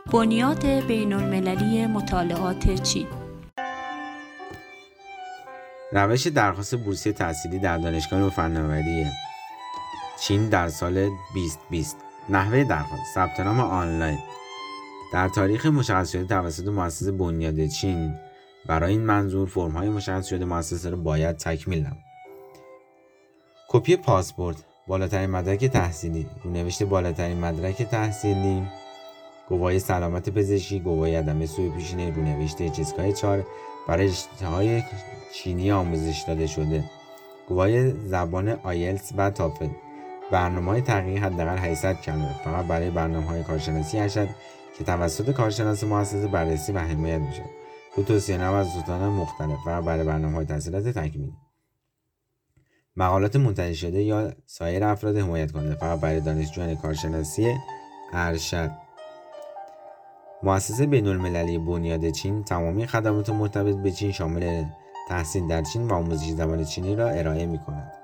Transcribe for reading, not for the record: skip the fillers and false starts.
بنیاد بین‌المللی مطالعات چین. روش درخواست بورسیه تحصیلی در دانشگاه فناوری چین در سال 2020. نحوه درخواست: ثبت نام آنلاین در تاریخ مشخص شده توسط مؤسسه بنیاد چین. برای این منظور فرم‌های مشخص شده مؤسسه را باید تکمیل نمود. کپی پاسپورت، بالاترین مدرک تحصیلی، رونوشت بالاترین مدرک تحصیلی، گواهی سلامت پزشکی، گواهی عدم سوء پیشینه، رونوشت HSK 4 برای رشته‌های چینی آموزش داده شده، گواهی زبان آیلتس و تافل، برنامه‌های تحقیقی حداقل 800 کلمه فقط برای برنامه‌های کارشناسی ارشد که توسط کارشناس مؤسسه بررسی و حمایت می‌شود. توصیه‌نامه از دوستان مختلف فقط برای برنامه‌های تحصیلات تکمیلی. مقالات منتشر شده یا سایر افراد حمایت کننده فقط برای دانشجویان کارشناسی ارشد. مؤسسه بین‌المللی بنیاد چین تمامی خدمات مرتبط به چین شامل تحصیل در چین و آموزش زبان چینی را ارائه می‌کند.